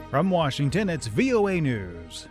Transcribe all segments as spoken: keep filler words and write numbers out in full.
From Washington, it's V O A News.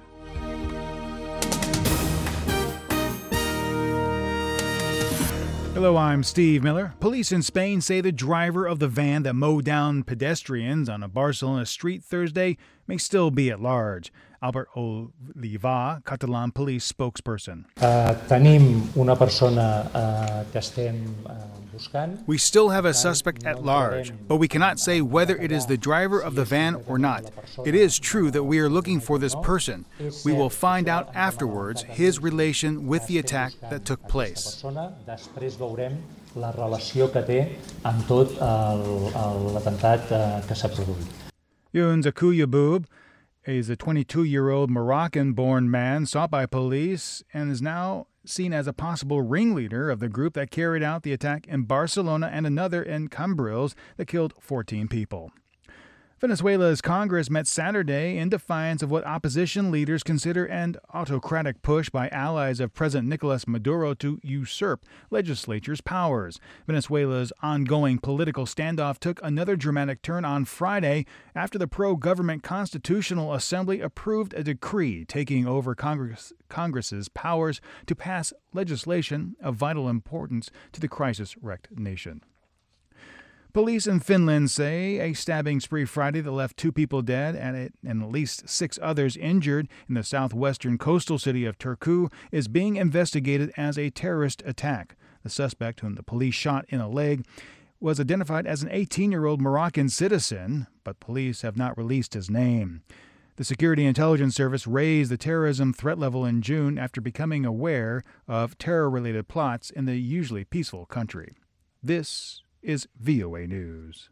Hello, I'm Steve Miller. Police in Spain say the driver of the van that mowed down pedestrians on a Barcelona street Thursday may still be at large. Albert Oliva, Catalan police spokesperson. Uh, tenim una persona uh, que estem uh, buscant. We still have a suspect at large, but we cannot say whether it is the driver of the van or not. It is true that we are looking for this person. We will find out afterwards his relation with the attack that took place. Després veurem la relació que té amb tot l'atemptat que s'ha produït. Younès Akouyeboub is a twenty-two-year-old Moroccan-born man sought by police and is now seen as a possible ringleader of the group that carried out the attack in Barcelona and another in Cambrils that killed fourteen people. Venezuela's Congress met Saturday in defiance of what opposition leaders consider an autocratic push by allies of President Nicolas Maduro to usurp legislature's powers. Venezuela's ongoing political standoff took another dramatic turn on Friday after the pro-government Constitutional Assembly approved a decree taking over Congress, Congress's powers to pass legislation of vital importance to the crisis-wrecked nation. Police in Finland say a stabbing spree Friday that left two people dead and, it, and at least six others injured in the southwestern coastal city of Turku is being investigated as a terrorist attack. The suspect, whom the police shot in a leg, was identified as an eighteen-year-old Moroccan citizen, but police have not released his name. The Security Intelligence Service raised the terrorism threat level in June after becoming aware of terror-related plots in the usually peaceful country. This is V O A News.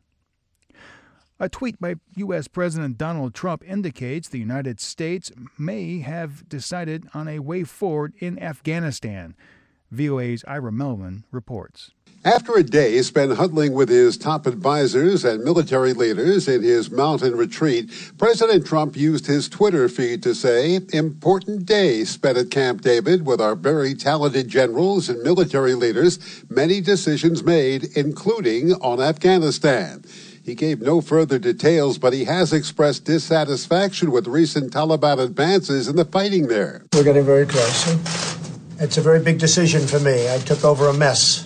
A tweet by U S President Donald Trump indicates the United States may have decided on a way forward in Afghanistan. V O A's Ira Melvin reports. After a day spent huddling with his top advisors and military leaders in his mountain retreat, President Trump used his Twitter feed to say, "Important day spent at Camp David with our very talented generals and military leaders, many decisions made, including on Afghanistan." He gave no further details, but he has expressed dissatisfaction with recent Taliban advances in the fighting there. We're getting very close. It's a very big decision for me. I took over a mess.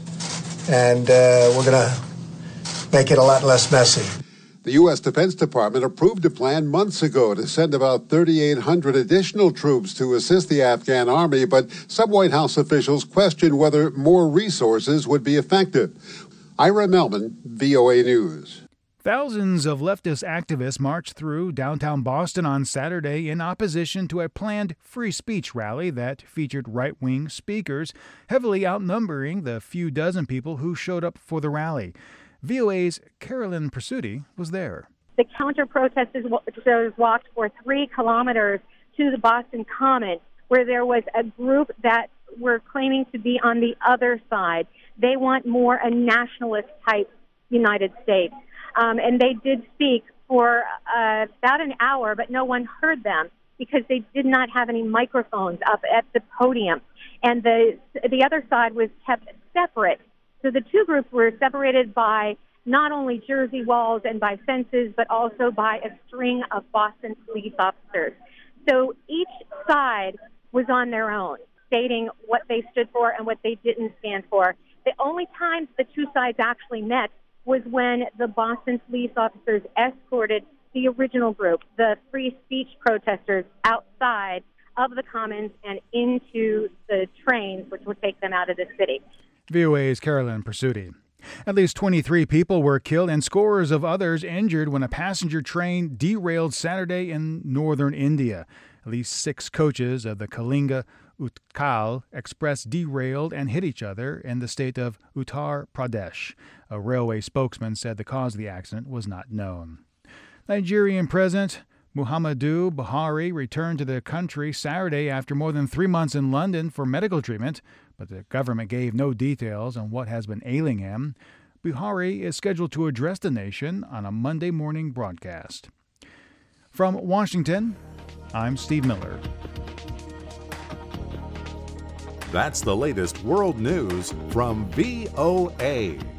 And uh, we're going to make it a lot less messy. The U S Defense Department approved a plan months ago to send about thirty-eight hundred additional troops to assist the Afghan army, but some White House officials question whether more resources would be effective. Ira Melvin, V O A News. Thousands of leftist activists marched through downtown Boston on Saturday in opposition to a planned free speech rally that featured right-wing speakers, heavily outnumbering the few dozen people who showed up for the rally. V O A's Carolyn Persutti was there. The counter-protesters walked for three kilometers to the Boston Common, where there was a group that were claiming to be on the other side. They want more a nationalist-type United States. Um, and they did speak for uh, about an hour, but no one heard them because they did not have any microphones up at the podium. And the the other side was kept separate. So the two groups were separated by not only Jersey walls and by fences, but also by a string of Boston police officers. So each side was on their own, stating what they stood for and what they didn't stand for. The only times the two sides actually met was when the Boston police officers escorted the original group, the free speech protesters, outside of the Commons and into the trains, which would take them out of the city. V O A's Carolyn Persutti. At least twenty-three people were killed and scores of others injured when a passenger train derailed Saturday in northern India. At least six coaches of the Kalinga Utkal Express derailed and hit each other in the state of Uttar Pradesh. A railway spokesman said the cause of the accident was not known. Nigerian President Muhammadu Buhari returned to the country Saturday after more than three months in London for medical treatment, but the government gave no details on what has been ailing him. Buhari is scheduled to address the nation on a Monday morning broadcast. From Washington, I'm Steve Miller. That's the latest world news from V O A.